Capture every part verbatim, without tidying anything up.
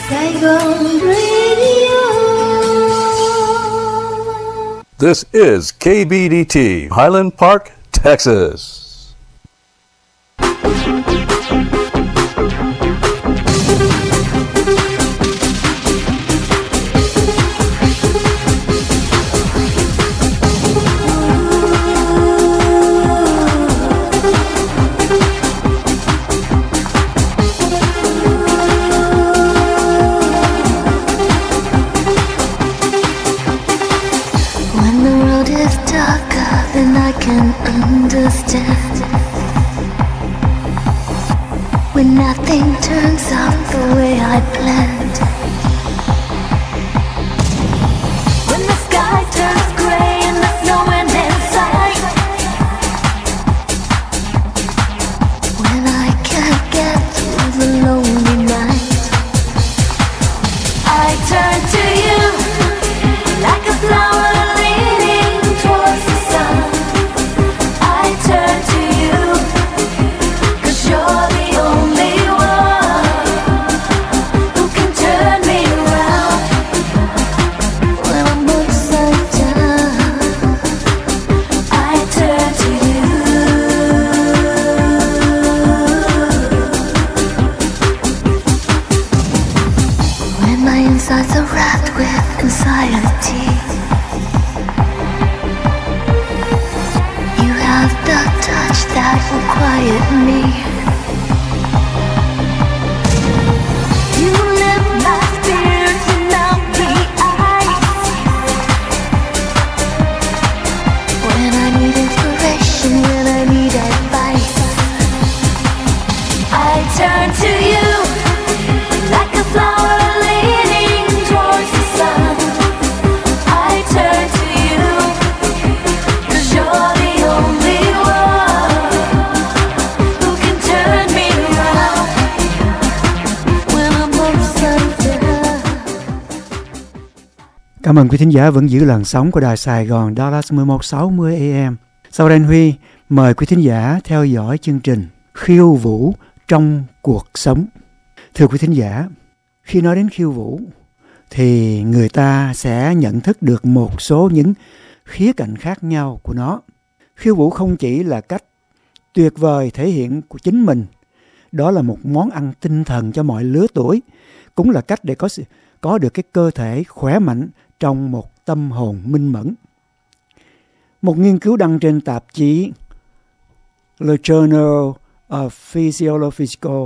Saigon Radio. This is K B D T, Highland Park, Texas. Understand when nothing turns out the way I planned, when the sky turns gray and there's no end in sight, when I can't get through the lonely night, I turn to you like a flower leaning towards the sun. Turn to you, 'cause you're the only one who can turn me around when I'm upside down. I turn to you. When my insides are wrapped with anxiety, the touch that will quiet me. You lift my spirits and melt the ice. When I need inspiration, when I need advice, I turn to you like a flower leaning towards the sun. I turn to you, 'cause you're the only Cảm ơn quý thính giả vẫn giữ làn sóng của Đài Sài Gòn Dallas mười một sáu mươi A M. Sau đây anh Huy mời quý thính giả theo dõi chương trình Khiêu Vũ trong cuộc sống. Thưa quý thính giả, khi nói đến khiêu vũ thì người ta sẽ nhận thức được một số những khía cạnh khác nhau của nó. Khiêu vũ không chỉ là cách tuyệt vời thể hiện của chính mình, đó là một món ăn tinh thần cho mọi lứa tuổi, cũng là cách để có sự, có được cái cơ thể khỏe mạnh trong một tâm hồn minh mẫn. Một nghiên cứu đăng trên tạp chí The Journal of Physiological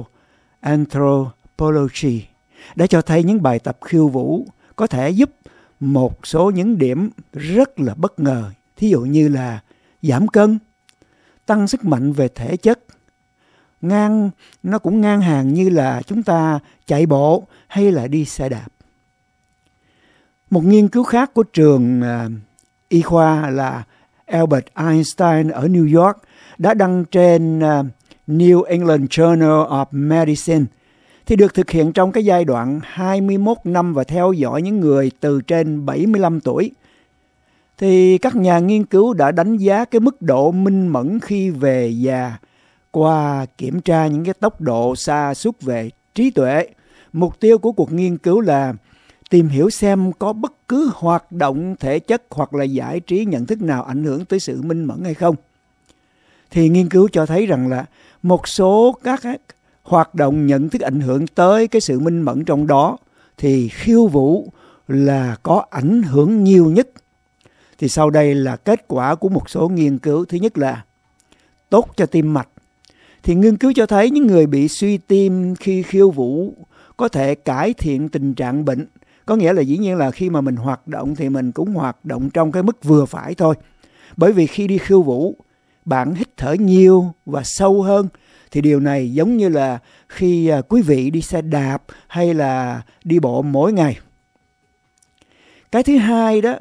Anthropology đã cho thấy những bài tập khiêu vũ có thể giúp một số những điểm rất là bất ngờ. Thí dụ như là giảm cân, tăng sức mạnh về thể chất, ngang nó cũng ngang hàng như là chúng ta chạy bộ hay là đi xe đạp. Một nghiên cứu khác của trường uh, y khoa là Albert Einstein ở New York đã đăng trên uh, New England Journal of Medicine thì được thực hiện trong cái giai đoạn hai mươi mốt năm và theo dõi những người từ trên bảy mươi lăm tuổi. Thì các nhà nghiên cứu đã đánh giá cái mức độ minh mẫn khi về già qua kiểm tra những cái tốc độ sa sút về trí tuệ. Mục tiêu của cuộc nghiên cứu là tìm hiểu xem có bất cứ hoạt động thể chất hoặc là giải trí nhận thức nào ảnh hưởng tới sự minh mẫn hay không. Thì nghiên cứu cho thấy rằng là một số các hoạt động nhận thức ảnh hưởng tới cái sự minh mẫn trong đó thì khiêu vũ là có ảnh hưởng nhiều nhất. Thì sau đây là kết quả của một số nghiên cứu. Thứ nhất là tốt cho tim mạch. Thì nghiên cứu cho thấy những người bị suy tim khi khiêu vũ có thể cải thiện tình trạng bệnh. Có nghĩa là dĩ nhiên là khi mà mình hoạt động thì mình cũng hoạt động trong cái mức vừa phải thôi. Bởi vì khi đi khiêu vũ, bạn hít thở nhiều và sâu hơn. Thì điều này giống như là khi quý vị đi xe đạp hay là đi bộ mỗi ngày. Cái thứ hai đó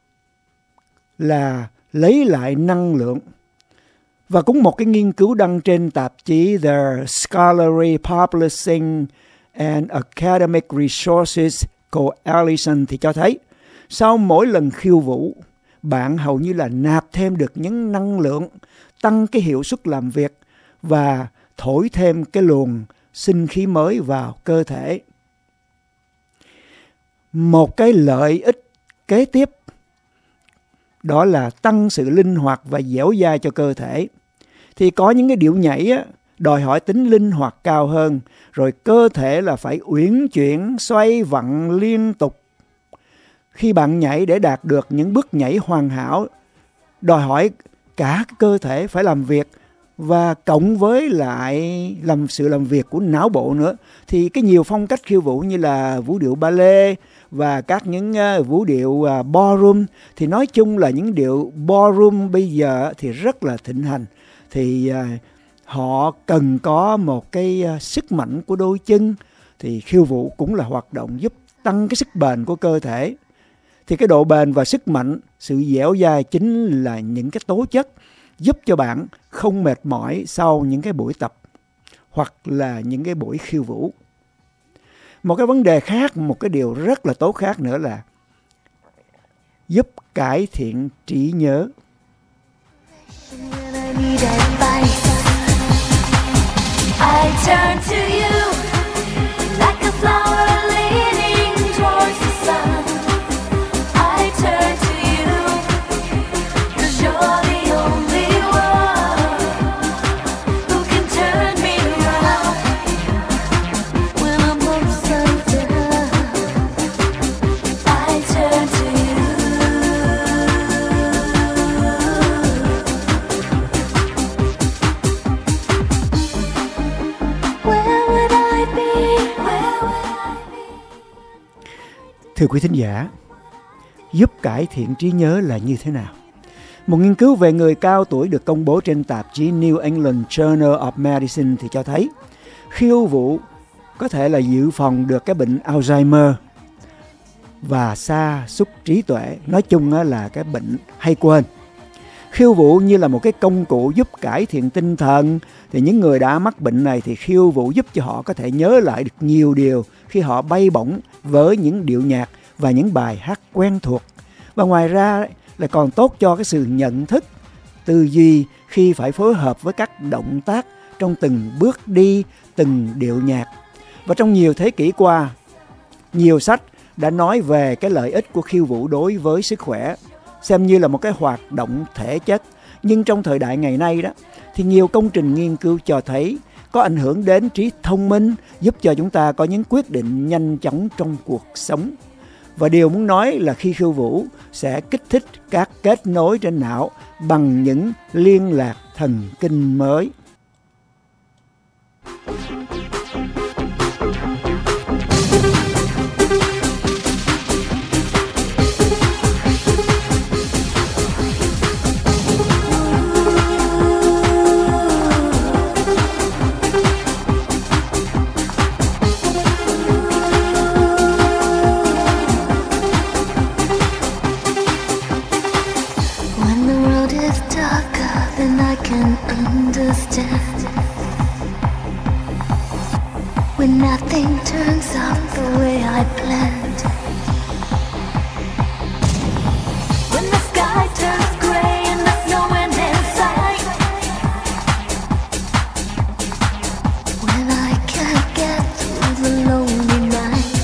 là lấy lại năng lượng. Và cũng một cái nghiên cứu đăng trên tạp chí The Scholarly Publishing and Academic Resources Coalition thì cho thấy sau mỗi lần khiêu vũ, bạn hầu như là nạp thêm được những năng lượng, tăng cái hiệu suất làm việc và thổi thêm cái luồng sinh khí mới vào cơ thể. một cái lợi ích kế tiếp, đó là tăng sự linh hoạt và dẻo dai cho cơ thể. Thì có những cái điệu nhảy á, đòi hỏi tính linh hoạt cao hơn, rồi cơ thể là phải uyển chuyển, xoay vặn liên tục. Khi bạn nhảy để đạt được những bước nhảy hoàn hảo, đòi hỏi cả cơ thể phải làm việc, và cộng với lại làm sự làm việc của não bộ nữa. Thì cái nhiều phong cách khiêu vũ như là vũ điệu ballet và các những uh, vũ điệu uh, ballroom, thì nói chung là những điệu ballroom bây giờ thì rất là thịnh hành. Thì uh, họ cần có một cái uh, sức mạnh của đôi chân. Thì khiêu vũ cũng là hoạt động giúp tăng cái sức bền của cơ thể. Thì cái độ bền và sức mạnh, sự dẻo dai chính là những cái tố chất giúp cho bạn không mệt mỏi sau những cái buổi tập hoặc là những cái buổi khiêu vũ. Một cái vấn đề khác, một cái điều rất là tốt khác nữa là giúp cải thiện trí nhớ. I turn to you like a flower leaning towards the sun. I turn to you 'cause you're the only one who can turn me around when I'm upside down. I turn to you. Where would I be? Where would I be? Thưa quý thính giả, giúp cải thiện trí nhớ là như thế nào? Một nghiên cứu về người cao tuổi được công bố trên tạp chí New England Journal of Medicine thì cho thấy khiêu vũ có thể là dự phòng được cái bệnh Alzheimer và sa sút trí tuệ. Nói chung là cái bệnh hay quên. Khiêu vũ như là một cái công cụ giúp cải thiện tinh thần. Thì những người đã mắc bệnh này thì khiêu vũ giúp cho họ có thể nhớ lại được nhiều điều khi họ bay bổng với những điệu nhạc và những bài hát quen thuộc. Và ngoài ra là còn tốt cho cái sự nhận thức, tư duy khi phải phối hợp với các động tác trong từng bước đi, từng điệu nhạc. Và trong nhiều thế kỷ qua, nhiều sách đã nói về cái lợi ích của khiêu vũ đối với sức khỏe, xem như là một cái hoạt động thể chất. Nhưng trong thời đại ngày nay đó, thì nhiều công trình nghiên cứu cho thấy có ảnh hưởng đến trí thông minh, giúp cho chúng ta có những quyết định nhanh chóng trong cuộc sống. Và điều muốn nói là khi khiêu vũ sẽ kích thích các kết nối trên não bằng những liên lạc thần kinh mới. When the road is darker than I can understand, when nothing turns out the way I planned, when the sky turns gray and there's no one in sight, when I can't get through the lonely night,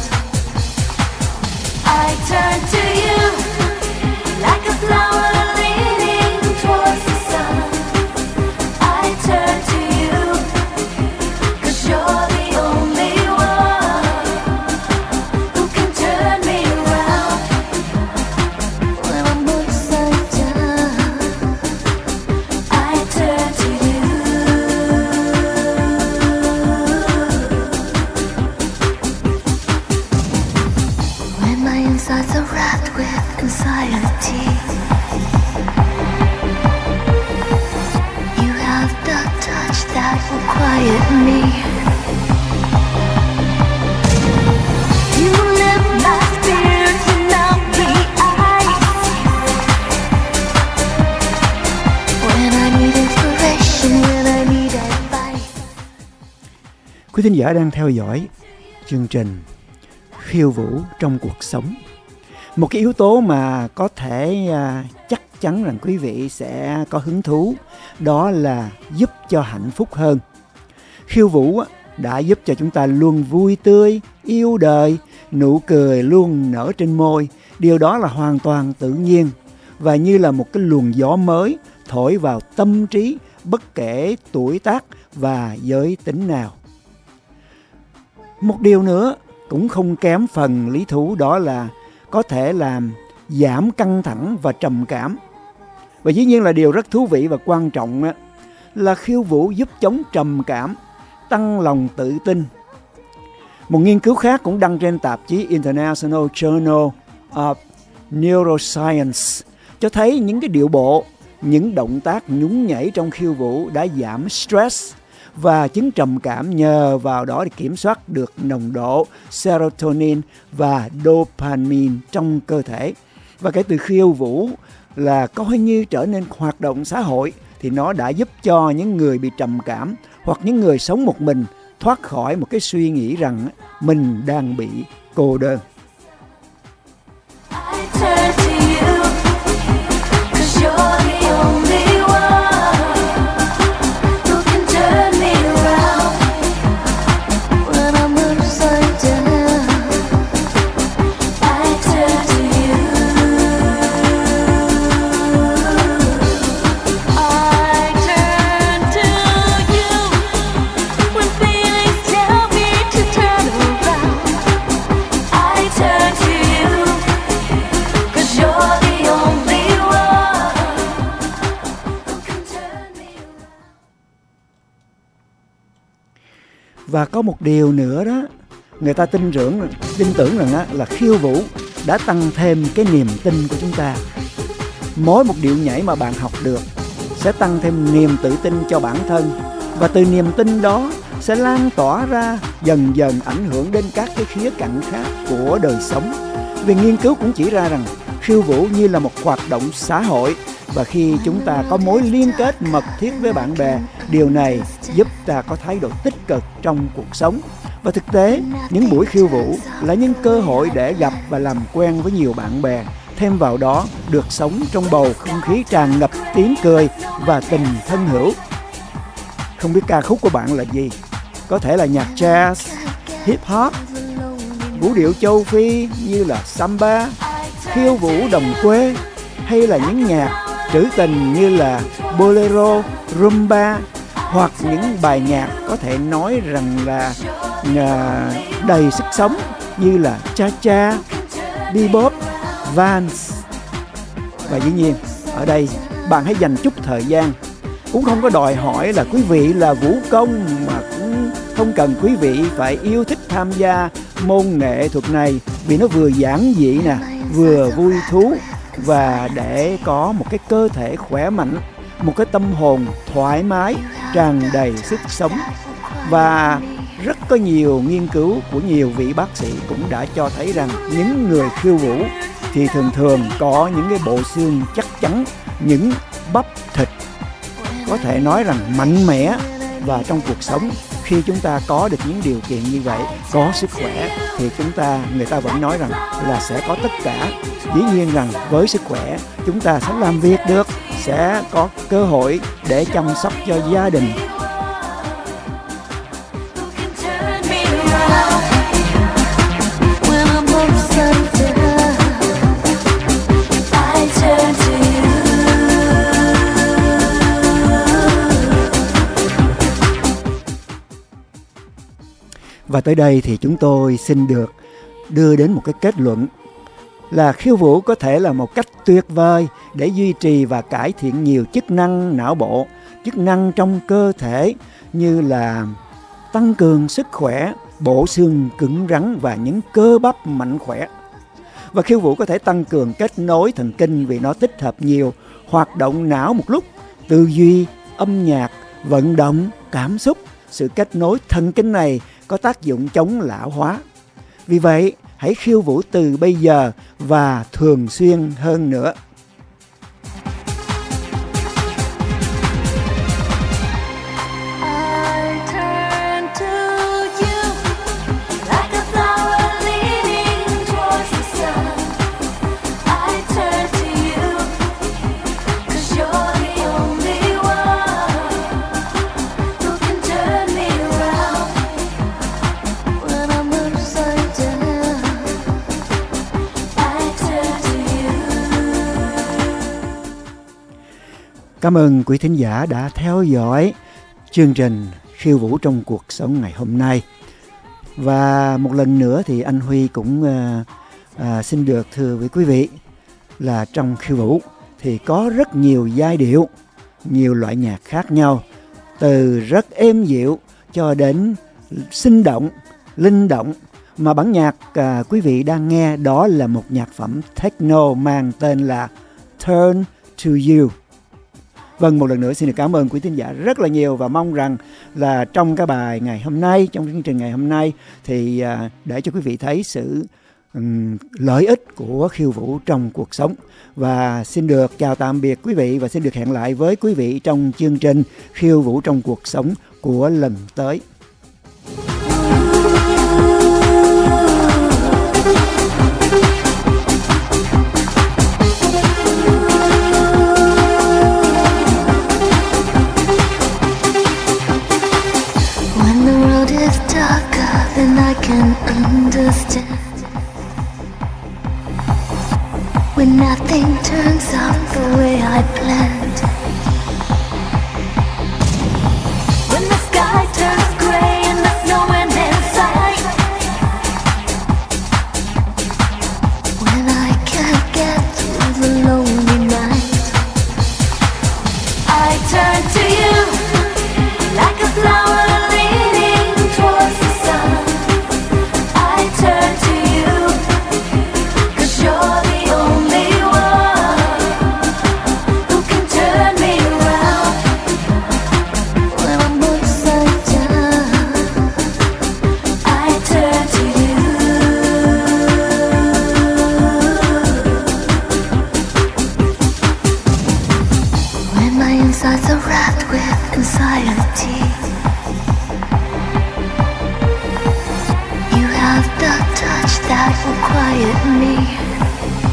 I turn to you like a flower leaning towards the sun. I turn to you 'cause you're the only one who can turn me around when I'm upside down. I turn to you. When my insides are wrapped with anxiety, you have the touch that will quiet me. You lift my spirits and melt the ice. When I need inspiration, when I need advice. Quý thính giả đang theo dõi chương trình Khiêu vũ trong cuộc sống. Một cái yếu tố mà có thể à, chắc chắn rằng quý vị sẽ có hứng thú, đó là giúp cho hạnh phúc hơn. Khiêu vũ á, đã giúp cho chúng ta luôn vui tươi, yêu đời, nụ cười luôn nở trên môi. Điều đó là hoàn toàn tự nhiên và như là một cái luồng gió mới thổi vào tâm trí bất kể tuổi tác và giới tính nào. Một điều nữa cũng không kém phần lý thú, đó là có thể làm giảm căng thẳng và trầm cảm. Và dĩ nhiên là điều rất thú vị và quan trọng á, là khiêu vũ giúp chống trầm cảm, tăng lòng tự tin. Một nghiên cứu khác cũng đăng trên tạp chí International Journal of Neuroscience cho thấy những cái điệu bộ, những động tác nhún nhảy trong khiêu vũ đã giảm stress và chứng trầm cảm nhờ vào đó để kiểm soát được nồng độ serotonin và dopamine trong cơ thể. Và kể từ khiêu vũ là coi như trở nên hoạt động xã hội thì nó đã giúp cho những người bị trầm cảm hoặc những người sống một mình thoát khỏi một cái suy nghĩ rằng mình đang bị cô đơn. I turn to you, 'cause you're the only one who can turn me around when I'm upside down. I turn to you. I turn to you when feelings tell me to turn around. I turn to you. You're the only one who can turn me around. Và có một điều nữa đó, người ta tin tưởng tin tưởng rằng á, là khiêu vũ đã tăng thêm cái niềm tin của chúng ta. Mỗi một điệu nhảy mà bạn học được sẽ tăng thêm niềm tự tin cho bản thân, và từ niềm tin đó sẽ lan tỏa ra, dần dần ảnh hưởng đến các cái khía cạnh khác của đời sống. Vì nghiên cứu cũng chỉ ra rằng khiêu vũ như là một hoạt động xã hội, và khi chúng ta có mối liên kết mật thiết với bạn bè, điều này giúp ta có thái độ tích cực trong cuộc sống. Và thực tế, những buổi khiêu vũ là những cơ hội để gặp và làm quen với nhiều bạn bè. Thêm vào đó, được sống trong bầu không khí tràn ngập tiếng cười và tình thân hữu. Không biết ca khúc của bạn là gì? Có thể là nhạc jazz, hip hop, vũ điệu châu Phi như là samba, khiêu vũ đồng quê, hay là những nhạc trữ tình như là bolero, rumba, hoặc những bài nhạc có thể nói rằng là à, đầy sức sống như là cha-cha, bebop, vals. Và dĩ nhiên ở đây bạn hãy dành chút thời gian, cũng không có đòi hỏi là quý vị là vũ công, mà cũng không cần quý vị phải yêu thích tham gia môn nghệ thuật này, vì nó vừa giản dị nè, vừa vui thú, và để có một cái cơ thể khỏe mạnh, một cái tâm hồn thoải mái, tràn đầy sức sống. Và rất có nhiều nghiên cứu của nhiều vị bác sĩ cũng đã cho thấy rằng những người khiêu vũ thì thường thường có những cái bộ xương chắc chắn, những bắp thịt có thể nói rằng mạnh mẽ. Và trong cuộc sống, khi chúng ta có được những điều kiện như vậy, có sức khỏe, thì chúng ta, người ta vẫn nói rằng là sẽ có tất cả. Dĩ nhiên rằng với sức khỏe, chúng ta sẽ làm việc được, sẽ có cơ hội để chăm sóc cho gia đình. Và tới đây thì chúng tôi xin được đưa đến một cái kết luận là khiêu vũ có thể là một cách tuyệt vời để duy trì và cải thiện nhiều chức năng não bộ, chức năng trong cơ thể như là tăng cường sức khỏe, bộ xương cứng rắn và những cơ bắp mạnh khỏe. Và khiêu vũ có thể tăng cường kết nối thần kinh vì nó tích hợp nhiều hoạt động não một lúc, tư duy, âm nhạc, vận động, cảm xúc. Sự kết nối thần kinh này có tác dụng chống lão hóa. Vì vậy, hãy khiêu vũ từ bây giờ và thường xuyên hơn nữa. Cảm ơn quý thính giả đã theo dõi chương trình Khiêu Vũ trong cuộc sống ngày hôm nay. Và một lần nữa thì anh Huy cũng à, à, xin được thưa với quý vị là trong khiêu vũ thì có rất nhiều giai điệu, nhiều loại nhạc khác nhau, từ rất êm dịu cho đến sinh động, linh động. Mà bản nhạc à, quý vị đang nghe đó là một nhạc phẩm techno mang tên là Turn to You. Vâng, một lần nữa xin được cảm ơn quý thính giả rất là nhiều và mong rằng là trong cái bài ngày hôm nay, trong chương trình ngày hôm nay thì à, để cho quý vị thấy sự um, lợi ích của khiêu vũ trong cuộc sống. Và xin được chào tạm biệt quý vị và xin được hẹn lại với quý vị trong chương trình Khiêu Vũ trong cuộc sống của lần tới. Then I can understand when nothing turns out the way I planned. When the sky turns gray and there's no end in sight. When I can't get through the lonely night, I turn to you like a flower leaning towards the sun. Turn to you, 'cause you're the only one who can turn me around when I'm upside down. I turn to you. When my insides are wrapped with anxiety, the touch that will quiet me.